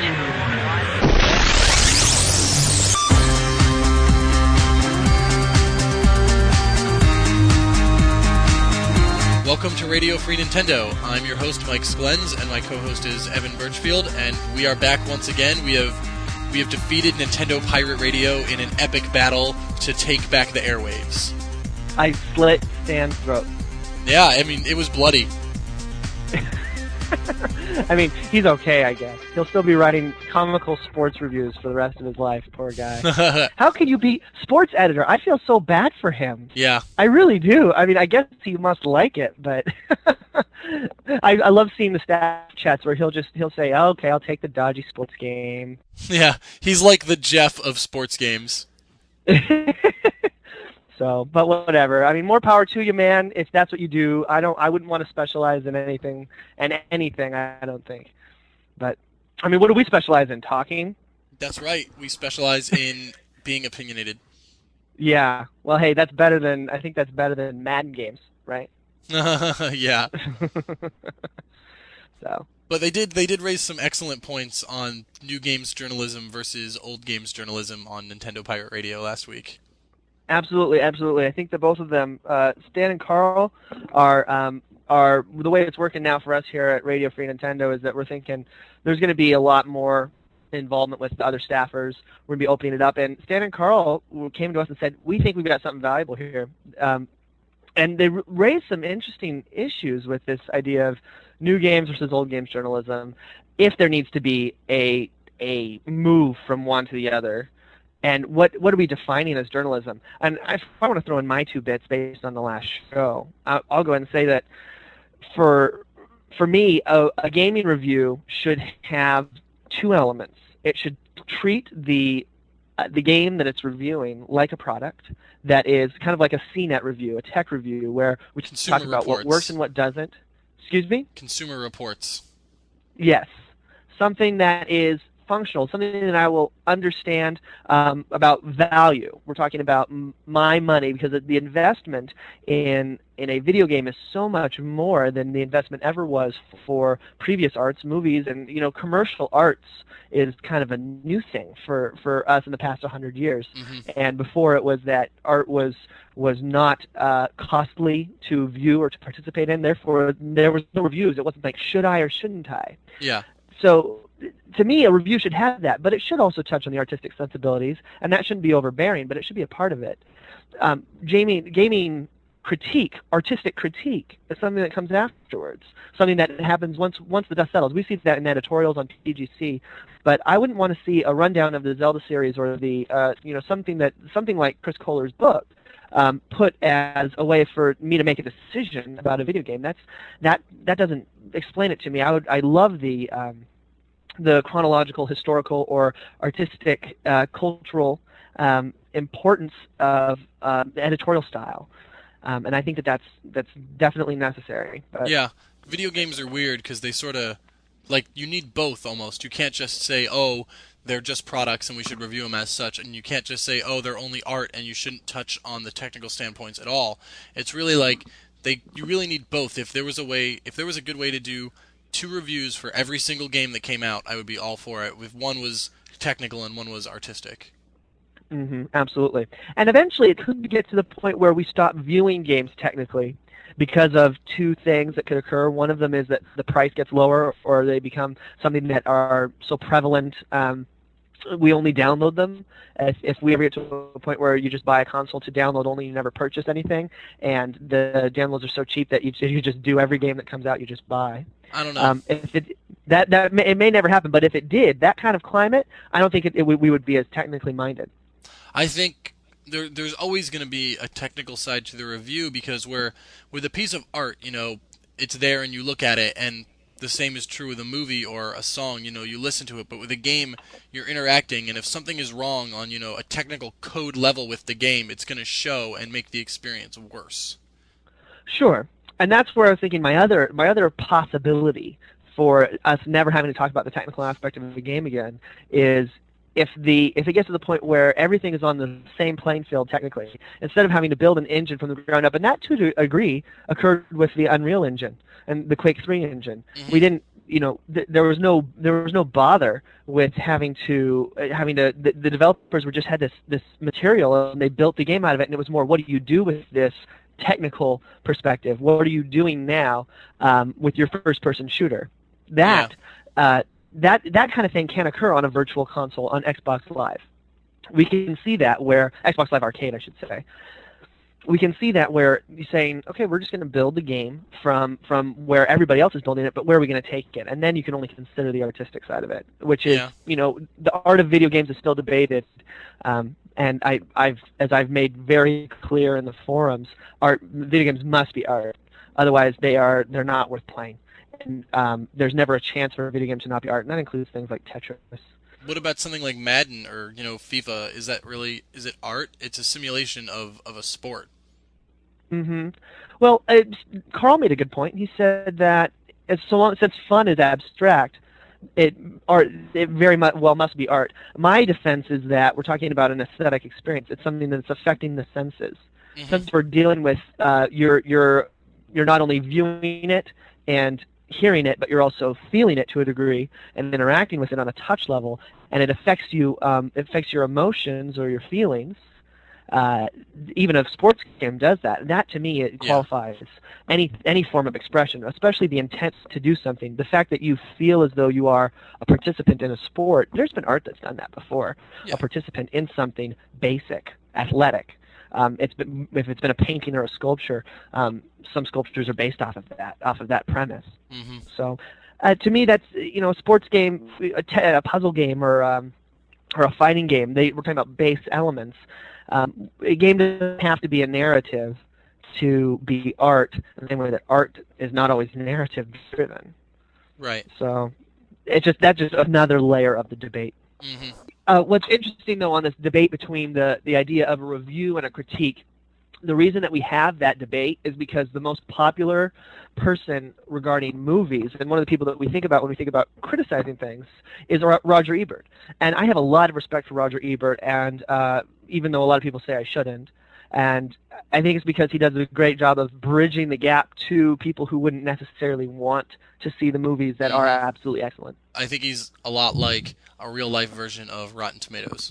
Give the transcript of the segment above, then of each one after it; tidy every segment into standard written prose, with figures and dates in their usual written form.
Welcome to Radio Free Nintendo. I'm your host, Mike Sklens, and my co-host is Evan Birchfield, and we are back once again. We have defeated Nintendo Pirate Radio in an epic battle to take back the airwaves. I slit Stan's throat. Yeah, I mean, it was bloody. I mean, he's okay, I guess. He'll still be writing comical sports reviews for the rest of his life, poor guy. How can you be sports editor? I feel so bad for him. Yeah. I really do. I mean, I guess he must like it, but I love seeing the staff chats where he'll say, oh, okay, I'll take the dodgy sports game. Yeah, he's like the Jeff of sports games. So, but whatever. I mean, more power to you, man. If that's what you do, I wouldn't want to specialize in anything. I don't think. But I mean, what do we specialize in? Talking? That's right. We specialize in being opinionated. Yeah. Well, hey, I think that's better than Madden games, right? Yeah. So. But they did raise some excellent points on new games journalism versus old games journalism on Nintendo Pirate Radio last week. Absolutely, absolutely. I think that both of them, Stan and Carl, are the way it's working now for us here at Radio Free Nintendo is that we're thinking there's going to be a lot more involvement with the other staffers. We're going to be opening it up. And Stan and Carl came to us and said, we think we've got something valuable here. And they raised some interesting issues with this idea of new games versus old games journalism, if there needs to be a move from one to the other. And what are we defining as journalism? And if I want to throw in my 2 bits based on the last show, I'll go ahead and say that for me, a gaming review should have 2 elements. It should treat the game that it's reviewing like a product that is kind of like a CNET review, a tech review, where we can talk about what works and what doesn't. Excuse me? Consumer Reports. Yes. Something that is functional, something that I will understand about value. We're talking about my money, because the investment in a video game is so much more than the investment ever was for previous arts, movies, and commercial arts is kind of a new thing for us in the past 100 years. Mm-hmm. And before it was that art was not costly to view or to participate in. Therefore, there was no reviews. It wasn't like, should I or shouldn't I? Yeah. So to me, a review should have that, but it should also touch on the artistic sensibilities, and that shouldn't be overbearing, but it should be a part of it. Gaming critique, artistic critique, is something that comes afterwards, something that happens once the dust settles. We see that in editorials on PGC, but I wouldn't want to see a rundown of the Zelda series or the something like Chris Kohler's book put as a way for me to make a decision about a video game. That doesn't explain it to me. I love the chronological, historical, or artistic, cultural importance of the editorial style, and I think that's definitely necessary. But yeah, video games are weird because they sort of you need both almost. You can't just say, oh, they're just products and we should review them as such, and you can't just say, oh, they're only art and you shouldn't touch on the technical standpoints at all. It's really you really need both. If there was a good way to do 2 reviews for every single game that came out, I would be all for it. If one was technical and one was artistic. Mm-hmm, absolutely. And eventually it could get to the point where we stop viewing games technically because of 2 things that could occur. One of them is that the price gets lower, or they become something that are so prevalent we only download them. If we ever get to a point where you just buy a console to download only, you never purchase anything, and the downloads are so cheap that you just do every game that comes out, you just buy. I don't know. It may never happen, but if it did, that kind of climate, I don't think we would be as technically minded. I think there's always going to be a technical side to the review, because with a piece of art, it's there and you look at it, and the same is true with a movie or a song. You listen to it, but with a game, you're interacting, and if something is wrong on a technical code level with the game, it's going to show and make the experience worse. Sure. And that's where I was thinking my other possibility for us never having to talk about the technical aspect of the game again is if it gets to the point where everything is on the same playing field technically, instead of having to build an engine from the ground up, and that, to a degree, occurred with the Unreal Engine and the Quake 3 engine. Mm-hmm. there was no bother with the developers were just had this material and they built the game out of it, and it was more, what do you do with this technical perspective? What are you doing now with your first-person shooter? That kind of thing can occur on a virtual console on Xbox Live. We can see that where Xbox Live Arcade, I should say. We can see that where you're saying, okay, we're just going to build the game from where everybody else is building it, but where are we going to take it? And then you can only consider the artistic side of it, which is, the art of video games is still debated. And as I've made very clear in the forums, video games must be art. Otherwise, they're not worth playing. And there's never a chance for a video game to not be art, and that includes things like Tetris. What about something like Madden or FIFA? Is it art? It's a simulation of a sport. Mm-hmm. Well, Carl made a good point. He said that since fun is abstract, it very much must be art. My defense is that we're talking about an aesthetic experience. It's something that's affecting the senses. Mm-hmm. Since we're dealing with you're not only viewing it and hearing it, but you're also feeling it to a degree and interacting with it on a touch level, and it affects you. It affects your emotions or your feelings. Even a sports game does that. That, to me, it qualifies any form of expression, especially the intent to do something. The fact that you feel as though you are a participant in a sport. There's been art that's done that before. Yeah. A participant in something basic, athletic. If it's been a painting or a sculpture, some sculptures are based off of that premise. Mm-hmm. So, to me, that's a sports game, a puzzle game, or a fighting game. We're talking about base elements. A game doesn't have to be a narrative to be art, in the same way that art is not always narrative driven. Right. So that's just another layer of the debate. Mm-hmm. What's interesting, though, on this debate between the idea of a review and a critique, the reason that we have that debate is because the most popular person regarding movies, and one of the people that we think about when we think about criticizing things, is Roger Ebert. And I have a lot of respect for Roger Ebert, and even though a lot of people say I shouldn't, and I think it's because he does a great job of bridging the gap to people who wouldn't necessarily want to see the movies that are absolutely excellent. I think he's a lot like a real-life version of Rotten Tomatoes.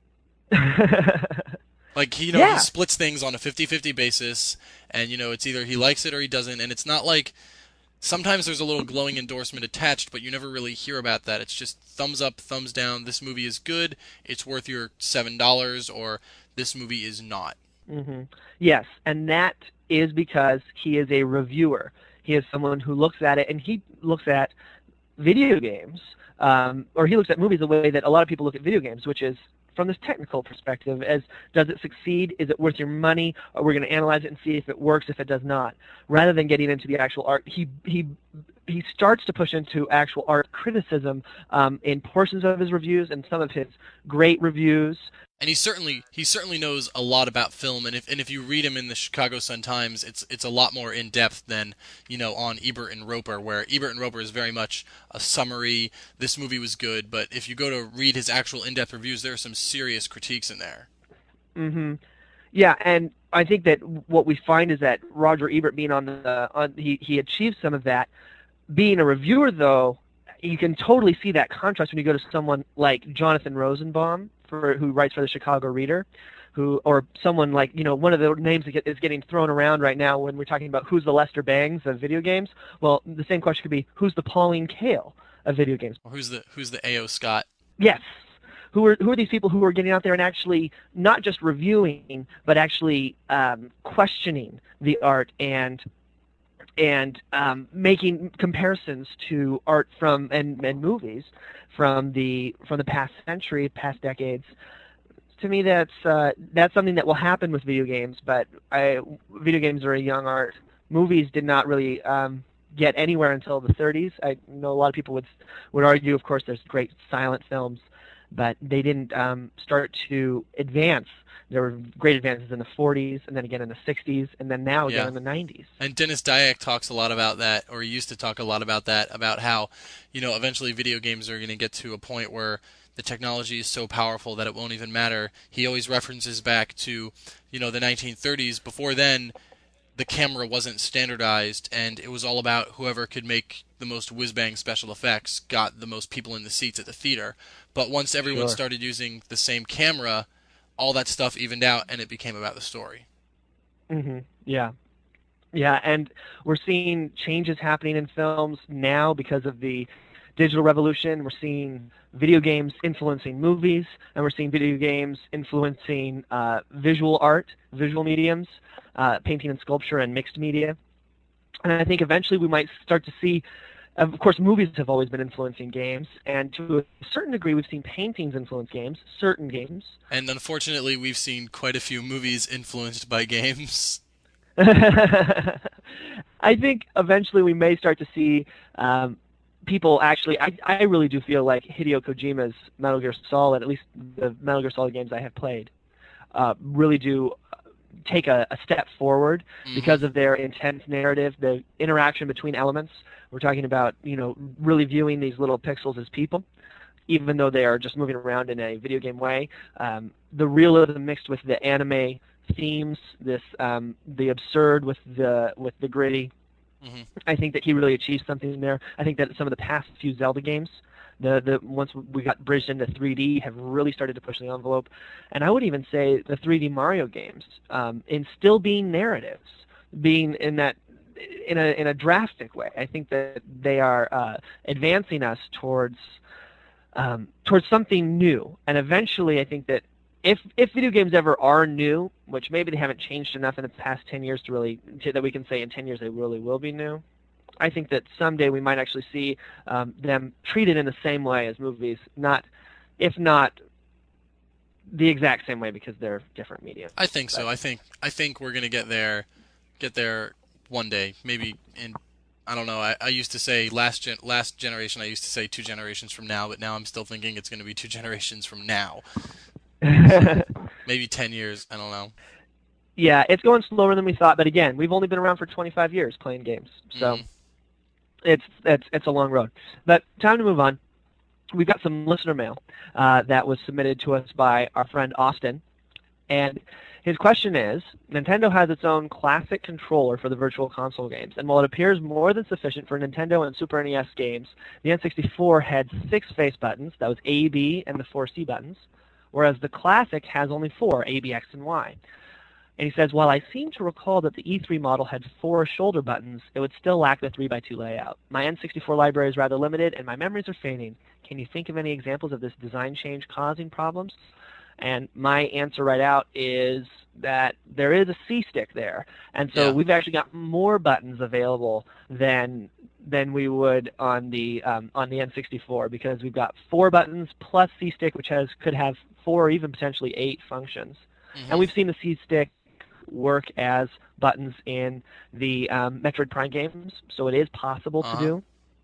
Like, he splits things on a 50-50 basis, and, it's either he likes it or he doesn't, and it's not like, sometimes there's a little glowing endorsement attached, but you never really hear about that. It's just thumbs up, thumbs down, this movie is good, it's worth your $7, or this movie is not. Mm-hmm. Yes, and that is because he is a reviewer. He is someone who looks at it, and he looks at video games, or he looks at movies the way that a lot of people look at video games, which is from this technical perspective, as does it succeed? Is it worth your money? Or we're going to analyze it and see if it works, if it does not. Rather than getting into the actual art, he starts to push into actual art criticism in portions of his reviews and some of his great reviews. And he certainly knows a lot about film, and if you read him in the Chicago Sun-Times, it's a lot more in depth than on Ebert and Roeper, where Ebert and Roeper is very much a summary. This movie was good, but if you go to read his actual in-depth reviews, there are some serious critiques in there. Mm-hmm. Yeah, and I think that what we find is that Roger Ebert being he achieves some of that. Being a reviewer, though, you can totally see that contrast when you go to someone like Jonathan Rosenbaum, who writes for the Chicago Reader, or someone like, one of the names that is getting thrown around right now when we're talking about who's the Lester Bangs of video games. Well, the same question could be, who's the Pauline Kael of video games? Or who's the A.O. Scott? Yes. Who are these people who are getting out there and actually not just reviewing, but actually questioning the art and making comparisons to art and movies from the past century, past decades. To me, that's something that will happen with video games. But video games are a young art. Movies did not really get anywhere until the 30s. I know a lot of people would argue, of course, there's great silent films, but they didn't start to advance. There were great advances in the 40s, and then again in the 60s, and then now again in the 90s. And Dennis Dyack talks a lot about that, or he used to talk a lot about that, about how, eventually video games are going to get to a point where the technology is so powerful that it won't even matter. He always references back to, the 1930s. Before then, the camera wasn't standardized, and it was all about whoever could make the most whiz-bang special effects got the most people in the seats at the theater. But once everyone Sure. started using the same camera, all that stuff evened out, and it became about the story. Yeah. Yeah, and we're seeing changes happening in films now because of the digital revolution. We're seeing video games influencing movies, and we're seeing video games influencing visual art, visual mediums, painting and sculpture, and mixed media. And I think eventually we might start to see, of course, movies have always been influencing games, and to a certain degree we've seen paintings influence games, certain games. And unfortunately, we've seen quite a few movies influenced by games. I think eventually we may start to see people actually. I really do feel like Hideo Kojima's Metal Gear Solid, at least the Metal Gear Solid games I have played, really do take a step forward because of their intense narrative, the interaction between elements. We're talking about, really viewing these little pixels as people, even though they are just moving around in a video game way. The realism mixed with the anime themes, this the absurd with the gritty. I think that he really achieved something there. I think that some of the past few Zelda games, the once we got bridged into 3D, have really started to push the envelope. And I would even say the 3D Mario games, in still being narratives, being in that in a drastic way. I think that they are advancing us towards something new. And eventually, I think that if video games ever are new, which maybe they haven't changed enough in the past 10 years that we can say in 10 years they really will be new, I think that someday we might actually see them treated in the same way as movies, if not the exact same way, because they're different media. I think so. I think we're gonna get there one day. Maybe in, I don't know. I used to say last generation. I used to say 2 generations from now, but now I'm still thinking it's going to be 2 generations from now. Maybe 10 years. I don't know. Yeah, it's going slower than we thought, but again, we've only been around for 25 years playing games, so it's a long road. But time to move on. We've got some listener mail that was submitted to us by our friend Austin, and his question is, Nintendo has its own classic controller for the Virtual Console games, and while it appears more than sufficient for Nintendo and Super NES games, the N64 had 6 face buttons, that was A, B, and the 4 C buttons, whereas the Classic has only 4, A, B, X, and Y. And he says, while I seem to recall that the E3 model had 4 shoulder buttons, it would still lack the 3x2 layout. My N64 library is rather limited, and my memories are fading. Can you think of any examples of this design change causing problems? And my answer right out is that there is a C-stick there. And so we've actually got more buttons available than we would on the N64, because we've got 4 buttons plus C-stick, which could have 4 or even potentially 8 functions. And we've seen the C-stick work as buttons in the Metroid Prime games, so it is possible to do.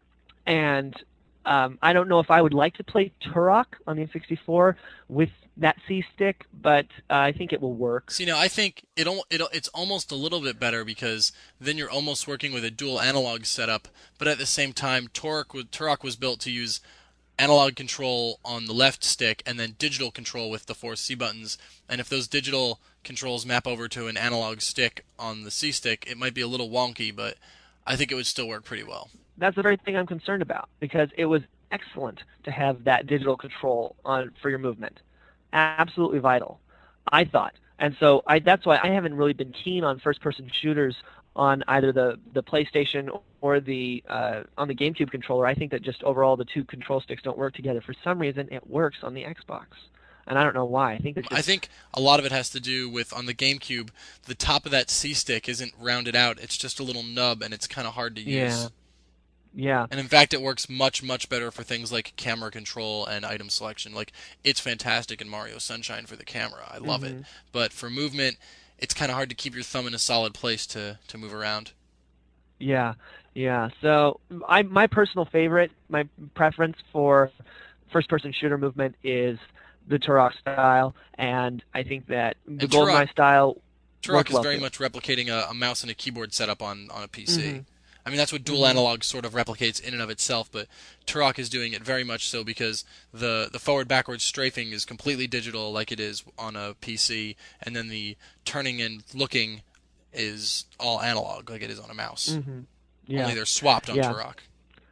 And I don't know if I would like to play Turok on the N64 with that C-stick, but I think it will work. See, now I think it's almost a little bit better, because then you're almost working with a dual analog setup, but at the same time, Turok was built to use analog control on the left stick and then digital control with the 4 C buttons. And if those digital controls map over to an analog stick on the C stick, it might be a little wonky, but I think it would still work pretty well. That's the very thing I'm concerned about, because it was excellent to have that digital control for your movement. Absolutely vital, I thought. And so that's why I haven't really been keen on first-person shooters on either the PlayStation or on the GameCube controller. I think that just overall the 2 control sticks don't work together. For some reason, it works on the Xbox, and I don't know why. I think a lot of it has to do with, on the GameCube, the top of that C stick isn't rounded out. It's just a little nub, and it's kind of hard to use. Yeah. And in fact, it works much, much better for things like camera control and item selection. Like, it's fantastic in Mario Sunshine for the camera. I love it. But for movement, it's kind of hard to keep your thumb in a solid place to move around. Yeah. So my personal favorite, my preference for first-person shooter movement is the Turok style, and I think that the GoldenEye style. Turok is very much replicating a mouse and a keyboard setup on a PC. I mean, that's what dual analog sort of replicates in and of itself, but Turok is doing it very much so, because the forward-backwards strafing is completely digital like it is on a PC, and then the turning and looking is all analog like it is on a mouse. Only they're swapped on Turok.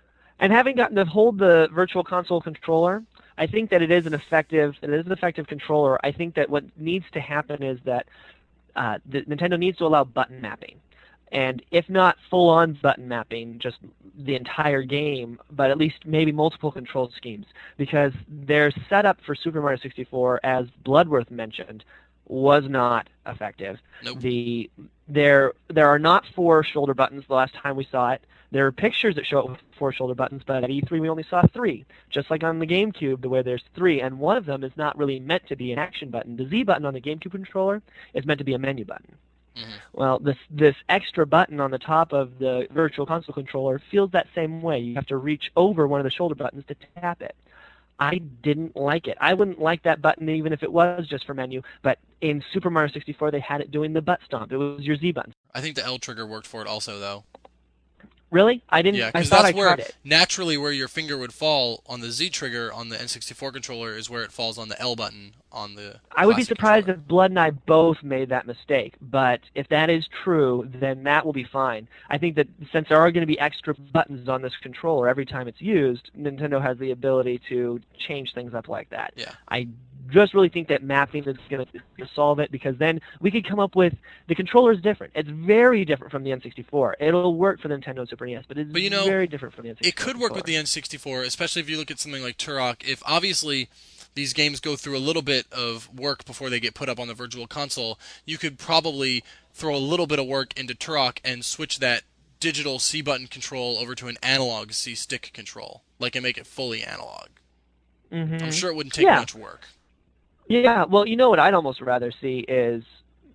And having gotten to hold the Virtual Console controller, I think that it is an effective controller. I think that what needs to happen is that Nintendo needs to allow button mapping. And if not full-on button mapping, just the entire game, but at least maybe multiple control schemes. Because their setup for Super Mario 64, as Bloodworth mentioned, was not effective. Nope. There are not 4 shoulder buttons the last time we saw it. There are pictures that show it with 4 shoulder buttons, but at E3 we only saw 3. Just like on the GameCube, the way there's 3, and one of them is not really meant to be an action button. The Z button on the GameCube controller is meant to be a menu button. Mm-hmm. Well, this extra button on the top of the Virtual Console controller feels that same way. You have to reach over one of the shoulder buttons to tap it. I didn't like it. I wouldn't like that button even if it was just for menu, but in Super Mario 64 they had it doing the butt stomp. It was your Z button. I think the L trigger worked for it also, though. Really? I didn't. Yeah, I thought I tried it. Naturally, where your finger would fall on the Z trigger on the N64 controller is where it falls on the L button on the. I would be surprised if Blood and I both made that mistake, but if that is true, then that will be fine. I think that since there are going to be extra buttons on this controller every time it's used, Nintendo has the ability to change things up like that. Yeah. I just really think that mapping is going to solve it, because then we could come up with the controller is different. It's very different from the N64. It'll work for the Nintendo Super NES, but it's very different from the N64. It could work with the N64, especially if you look at something like Turok. If obviously these games go through a little bit of work before they get put up on the Virtual Console, you could probably throw a little bit of work into Turok and switch that digital C button control over to an analog C stick control, and make it fully analog. Mm-hmm. I'm sure it wouldn't take much work. Yeah, well, you know what I'd almost rather see is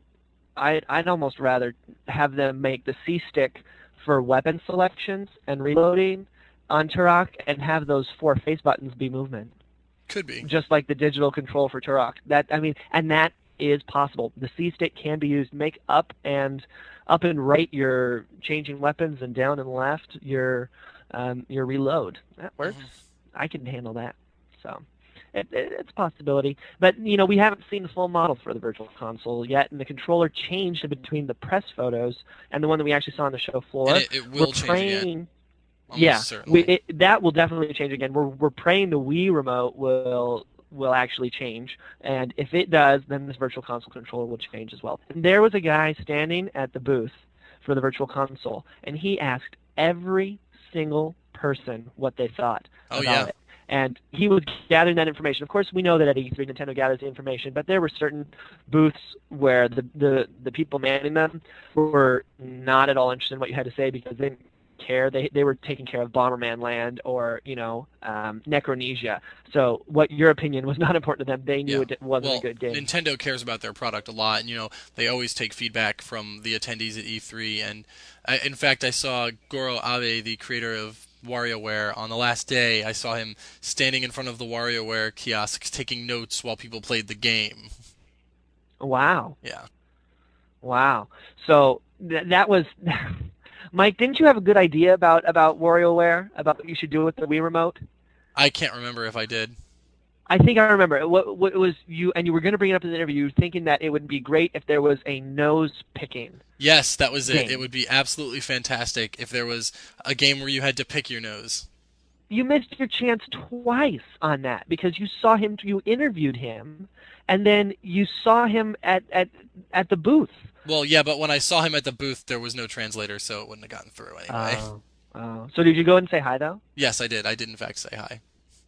I'd almost rather have them make the C-stick for weapon selections and reloading on Turok and have those 4 face buttons be movement. Could be. Just like the digital control for Turok. And that is possible. The C-stick can be used. Make up and right your changing weapons, and down and left your reload. That works. Mm-hmm. I can handle that. So it's a possibility. But, we haven't seen the full model for the Virtual Console yet, and the controller changed between the press photos and the one that we actually saw on the show floor. And it will change again. That will definitely change again. We're praying the Wii remote will actually change, and if it does, then this Virtual Console controller will change as well. And there was a guy standing at the booth for the Virtual Console, and he asked every single person what they thought about it. And he was gathering that information. Of course, we know that at E3 Nintendo gathers the information, but there were certain booths where the people manning them were not at all interested in what you had to say, because they didn't care. They were taking care of Bomberman Land or Necronesia. So what your opinion was not important to them. They knew it wasn't a good game. Nintendo cares about their product a lot, and they always take feedback from the attendees at E3. And in fact, I saw Goro Abe, the creator of WarioWare, on the last day. I saw him standing in front of the WarioWare kiosks taking notes while people played the game. Wow. Yeah. Wow. So that was... Mike, didn't you have a good idea about WarioWare, about what you should do with the Wii remote? I can't remember if I did. I think I remember. What was you, and you were going to bring it up in the interview, you were thinking that it would be great if there was a nose-picking. Yes, that was game. It would be absolutely fantastic if there was a game where you had to pick your nose. You missed your chance twice on that, because you saw him, you interviewed him, and then you saw him at the booth. Well, yeah, but when I saw him at the booth, there was no translator, so it wouldn't have gotten through anyway. Oh. So did you go and say hi, though? Yes, I did. I did, in fact, say hi.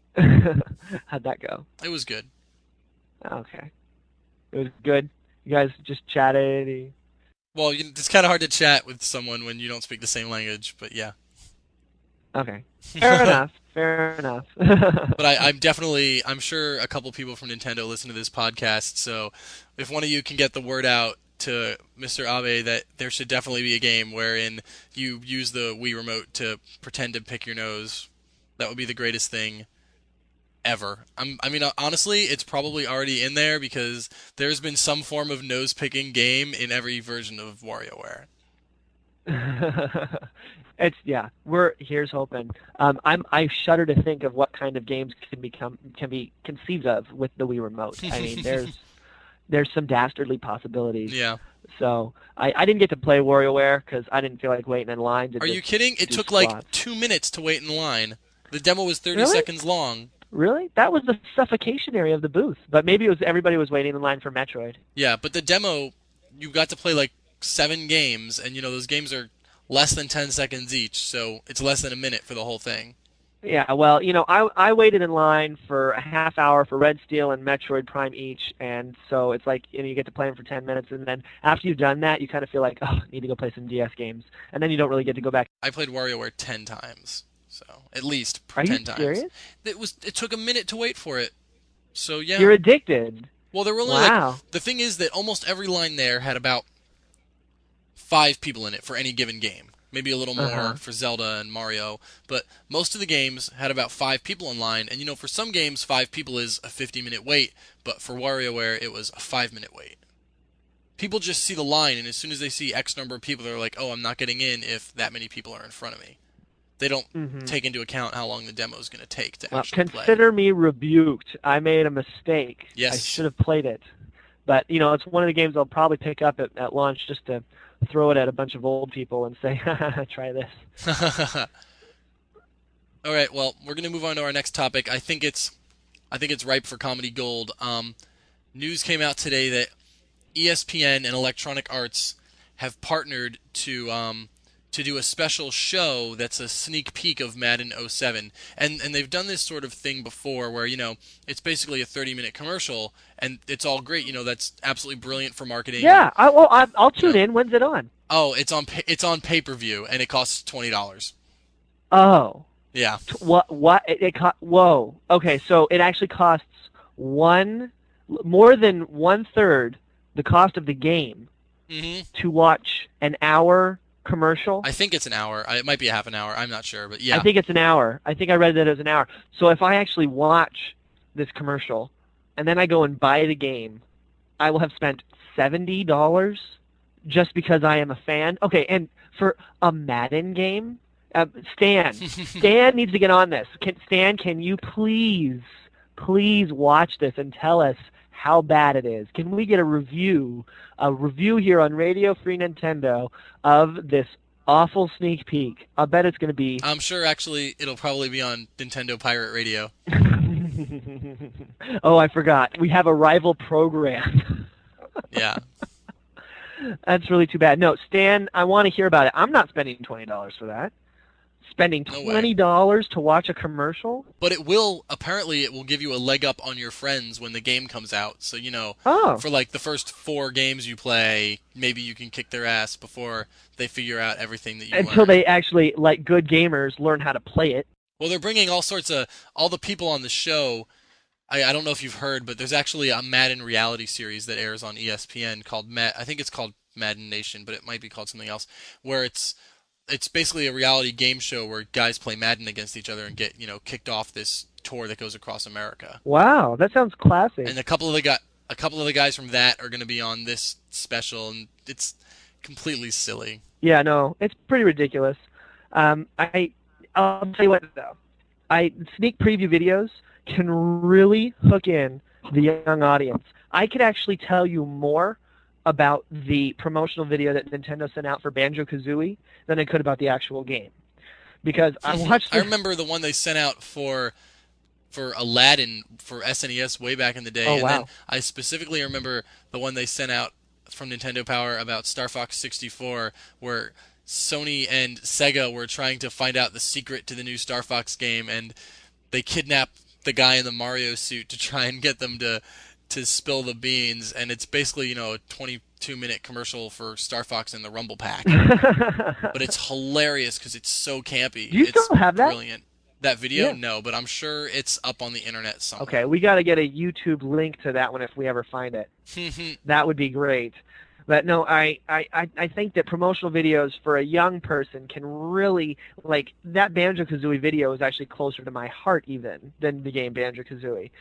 How'd that go? It was good. Okay. It was good? You guys just chatted? Well, it's kind of hard to chat with someone when you don't speak the same language, but yeah. Okay. Fair enough. But I'm sure a couple people from Nintendo listen to this podcast, so if one of you can get the word out to Mr. Abe that there should definitely be a game wherein you use the Wii remote to pretend to pick your nose, that would be the greatest thing ever. Honestly, it's probably already in there, because there's been some form of nose-picking game in every version of WarioWare. Here's hoping. I shudder to think of what kind of games can be conceived of with the Wii remote. I mean, there's some dastardly possibilities. Yeah. So I didn't get to play WarioWare because I didn't feel like waiting in line. Are you kidding? It took squats. like 2 minutes to wait in line. The demo was 30 Really? seconds long. Really? That was the suffocation area of the booth. But maybe it was everybody was waiting in line for Metroid. Yeah, but the demo, you got to play like 7 games, and those games are less than 10 seconds each, so it's less than a minute for the whole thing. Yeah, well, I waited in line for a half hour for Red Steel and Metroid Prime each, and so it's like you get to play them for 10 minutes, and then after you've done that, you kind of feel like, oh, I need to go play some DS games, and then you don't really get to go back. I played WarioWare 10 times, so at least Are you 10 times. serious? It took a minute to wait for it. So yeah. You're addicted. Well, there were only Wow. the thing is that almost every line there had about 5 people in it for any given game. Maybe a little more Uh-huh. for Zelda and Mario, but most of the games had about 5 people in line. And for some games, 5 people is a 50-minute wait, but for WarioWare, it was a 5-minute wait. People just see the line, and as soon as they see X number of people, they're like, "Oh, I'm not getting in if that many people are in front of me." They don't Mm-hmm. take into account how long the demo is going to take to Well, actually play. consider me rebuked. I made a mistake. Yes. I should have played it. But, it's one of the games I'll probably pick up at launch just to throw it at a bunch of old people and say, try this. All right, well, we're going to move on to our next topic. I think it's ripe for comedy gold. News came out today that ESPN and Electronic Arts have partnered to do a special show that's a sneak peek of Madden '07. And they've done this sort of thing before where, it's basically a 30-minute commercial, and it's all great. That's absolutely brilliant for marketing. Yeah, I'll tune in. When's it on? Oh, it's on pay-per-view, and it costs $20. Oh. Yeah. What? Whoa. Okay, so it actually costs more than 1/3 the cost of the game Mm-hmm. to watch an hour commercial. I think it's an hour. It might be a half an hour. I'm not sure, but yeah. I think it's an hour. I think I read that it was an hour. So if I actually watch this commercial and then I go and buy the game, I will have spent $70 just because I am a fan. Okay, and for a Madden game, Stan needs to get on this. Stan, can you please watch this and tell us how bad it is? Can we get a review here on Radio Free Nintendo of this awful sneak peek? I bet it's going to be... I'm sure, actually, it'll probably be on Nintendo Pirate Radio. Oh, I forgot. We have a rival program. Yeah. That's really too bad. No, Stan, I want to hear about it. I'm not spending $20 for that. Spending $20 to watch a commercial? But apparently it will give you a leg up on your friends when the game comes out. So, for like the first 4 games you play, maybe you can kick their ass before they figure out everything that you Until learned. they actually, like good gamers, learn how to play it. Well, they're bringing all the people on the show. I don't know if you've heard, but there's actually a Madden reality series that airs on ESPN called I think it's called Madden Nation, but it might be called something else, where it's basically a reality game show where guys play Madden against each other and get, kicked off this tour that goes across America. Wow, that sounds classy. And a couple of the guys from that are going to be on this special, and it's completely silly. Yeah, no, it's pretty ridiculous. I'll tell you what though. Sneak preview videos can really hook in the young audience. I could actually tell you more about the promotional video that Nintendo sent out for Banjo-Kazooie than I could about the actual game. Because I watched... I remember the one they sent out for Aladdin for SNES way back in the day. Oh, and wow. then I specifically remember the one they sent out from Nintendo Power about Star Fox 64, where Sony and Sega were trying to find out the secret to the new Star Fox game, and they kidnapped the guy in the Mario suit to try and get them to spill the beans, and it's basically, a 22-minute commercial for Star Fox and the Rumble Pack. But it's hilarious because it's so campy. Do you it's still have that? Brilliant. That video? Yeah. No, but I'm sure it's up on the internet somewhere. Okay, we got to get a YouTube link to that one if we ever find it. That would be great. But no, I think that promotional videos for a young person can really, like, that Banjo-Kazooie video is actually closer to my heart even than the game Banjo-Kazooie.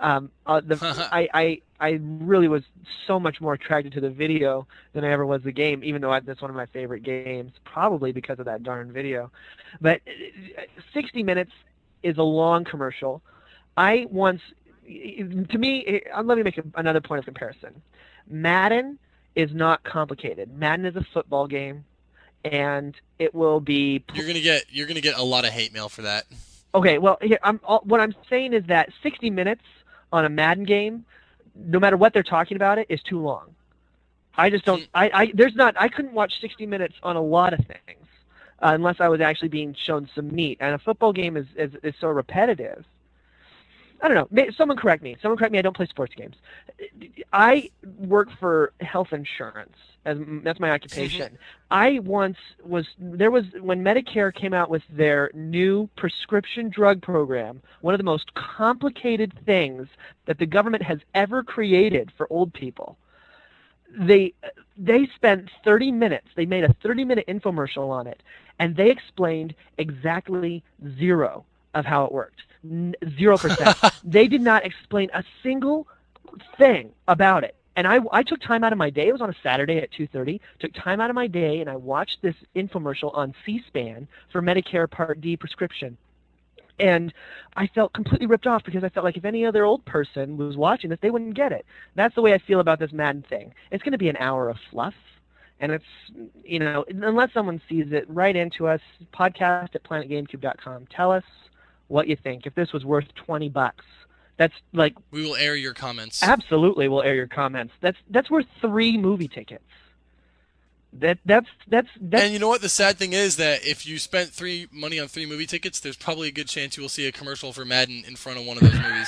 I really was so much more attracted to the video than I ever was the game, even though that's one of my favorite games, probably because of that darn video. But 60 minutes is a long commercial. To me, let me make another point of comparison. Madden is not complicated. Madden is a football game, and it will be... You're gonna get a lot of hate mail for that. Okay, well, here, what I'm saying is that 60 minutes on a Madden game, no matter what they're talking about it, is too long. I just don't. I couldn't watch 60 minutes on a lot of things unless I was actually being shown some meat. And a football game is so repetitive. I don't know. Someone correct me. Someone correct me. I don't play sports games. I work for health insurance. That's my occupation. I once was when Medicare came out with their new prescription drug program, one of the most complicated things that the government has ever created for old people. They spent 30 minutes. They made a 30-minute infomercial on it, and they explained exactly zero of how it worked. 0%. They did not explain a single thing about it. And I took time out of my day. It was on a Saturday at 2:30. Took time out of my day, and I watched this infomercial on C-SPAN for Medicare Part D prescription. And I felt completely ripped off because I felt like if any other old person was watching this, they wouldn't get it. That's the way I feel about this Madden thing. It's going to be an hour of fluff. And it's, unless someone sees it, write into us, podcast@planetgamecube.com. Tell us what you think. If this was worth $20, that's like... We will air your comments. Absolutely, we'll air your comments. That's worth 3 movie tickets. That's And you know what? The sad thing is that if you spent money on 3 movie tickets, there's probably a good chance you will see a commercial for Madden in front of one of those movies.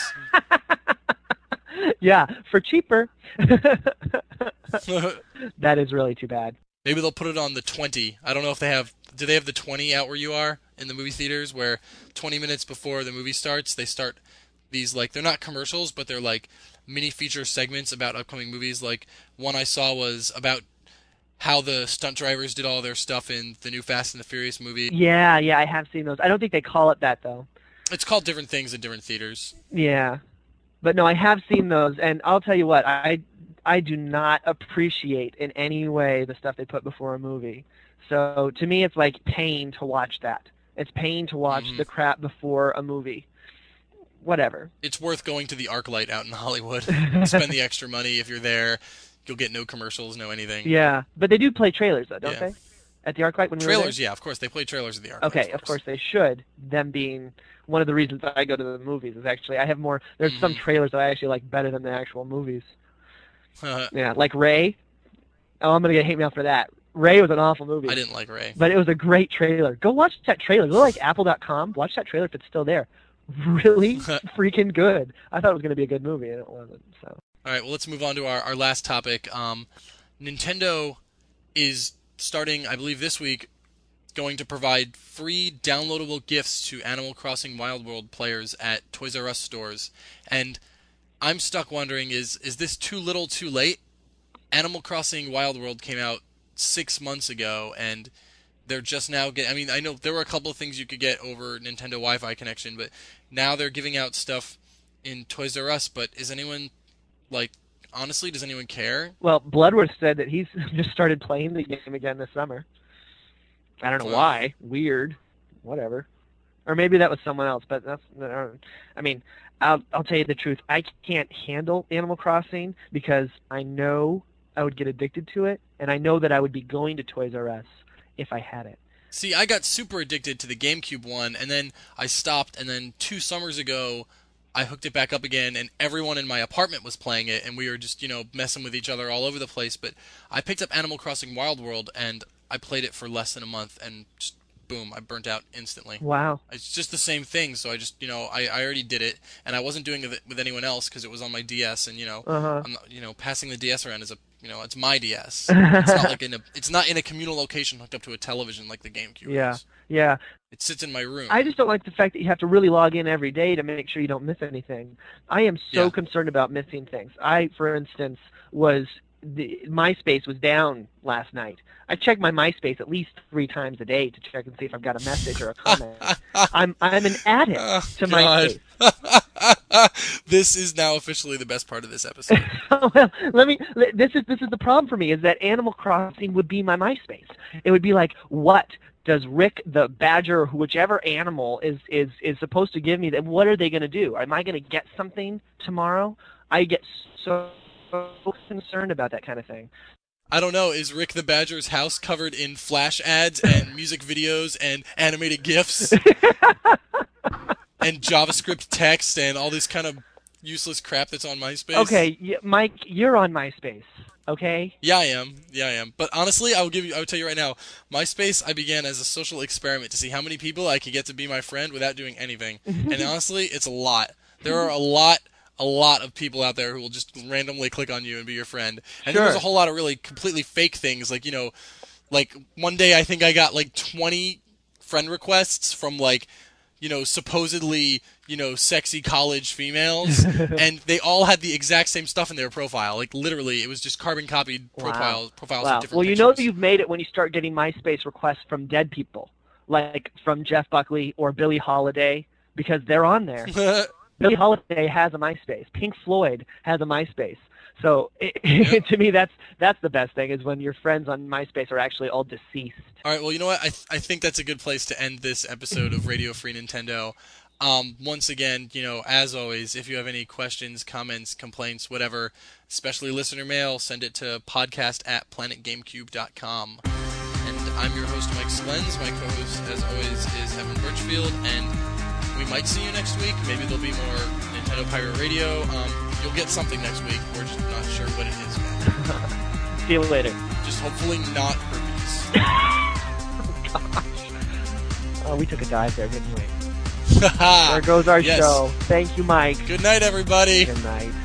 Yeah, for cheaper. That is really too bad. Maybe they'll put it on the 20. I don't know if they have... Do they have the 20 out where you are in the movie theaters, where 20 minutes before the movie starts, they start these, like, they're not commercials, but they're like mini feature segments about upcoming movies. Like, one I saw was about how the stunt drivers did all their stuff in the new Fast and the Furious movie. Yeah, I have seen those. I don't think they call it that, though. It's called different things in different theaters. Yeah. But no, I have seen those, and I'll tell you what, I do not appreciate in any way the stuff they put before a movie. So to me, it's like paying to watch that. It's paying to watch the crap before a movie. Whatever. It's worth going to the ArcLight out in Hollywood. Spend the extra money if you're there. You'll get no commercials, no anything. Yeah, but they do play trailers, though, don't they? At the ArcLight when we were there? Trailers, yeah, of course. They play trailers at the ArcLight. Okay, of course they should. Them being one of the reasons I go to the movies is actually I have more. There's some trailers that I actually like better than the actual movies. Yeah, like Ray. Oh, I'm gonna hate me out for that. Ray was an awful movie. I didn't like Ray. But it was a great trailer. Go watch that trailer. Go like Apple.com. Watch that trailer if it's still there. Really freaking good. I thought it was going to be a good movie, and it wasn't. So. All right, well, let's move on to our last topic. Nintendo is starting, I believe this week, going to provide free downloadable gifts to Animal Crossing Wild World players at Toys R Us stores. And I'm stuck wondering, is this too little too late? Animal Crossing Wild World came out 6 months ago, and they're just now getting... I mean, I know there were a couple of things you could get over Nintendo Wi-Fi connection, but now they're giving out stuff in Toys R Us, but is anyone, like, honestly, does anyone care? Well, Bloodworth said that he's just started playing the game again this summer. I don't know why. Weird. Whatever. Or maybe that was someone else, but that's... I mean, I'll tell you the truth. I can't handle Animal Crossing because I know I would get addicted to it, and I know that I would be going to Toys R Us if I had it. See, I got super addicted to the GameCube one, and then I stopped, and then 2 summers ago, I hooked it back up again, and everyone in my apartment was playing it, and we were just, messing with each other all over the place. But I picked up Animal Crossing Wild World, and I played it for less than a month, and just, boom, I burnt out instantly. Wow. It's just the same thing, so I just, I already did it, and I wasn't doing it with anyone else because it was on my DS, and, I'm not, passing the DS around is a, it's my DS. It's not like it's not in a communal location hooked up to a television like the GameCube is. Yeah. It sits in my room. I just don't like the fact that you have to really log in every day to make sure you don't miss anything. I am so concerned about missing things. I, for instance, MySpace was down last night. I check my MySpace at least 3 times a day to check and see if I've got a message or a comment. I'm an addict to MySpace. This is now officially the best part of this episode. Well, this is the problem for me is that Animal Crossing would be my MySpace. It would be like, what does Rick the badger or whichever animal is supposed to give me? What are they going to do? Am I going to get something tomorrow? I get so concerned about that kind of thing. I don't know. Is Rick the Badger's house covered in flash ads and music videos and animated GIFs? and JavaScript text and all this kind of useless crap that's on MySpace. Okay, Mike, you're on MySpace. Okay. Yeah, I am. But honestly, I will tell you right now, MySpace I began as a social experiment to see how many people I could get to be my friend without doing anything. And honestly, it's a lot. There are a lot of people out there who will just randomly click on you and be your friend. And Sure. there's a whole lot of really completely fake things, like, like one day I think I got like 20 friend requests from like, supposedly, sexy college females, and they all had the exact same stuff in their profile. Like, literally, it was just carbon copied profiles with different Well, pictures. you've made it when you start getting MySpace requests from dead people, like from Jeff Buckley or Billie Holiday, because they're on there. Billie Holiday has a MySpace. Pink Floyd has a MySpace. So to me, that's the best thing, is when your friends on MySpace are actually all deceased. All right, well, you know what? I think that's a good place to end this episode of Radio Free Nintendo. Once again, as always, if you have any questions, comments, complaints, whatever, especially listener mail, send it to podcast@planetgamecube.com. And I'm your host, Mike Slens. My co-host, as always, is Evan Birchfield, and we might see you next week. Maybe there'll be more Nintendo Pirate Radio. You'll get something next week. We're just not sure what it is yet. See you later. Just hopefully not herpes. Oh, we took a dive there, didn't we? There goes our show. Thank you, Mike. Good night, everybody. Good night.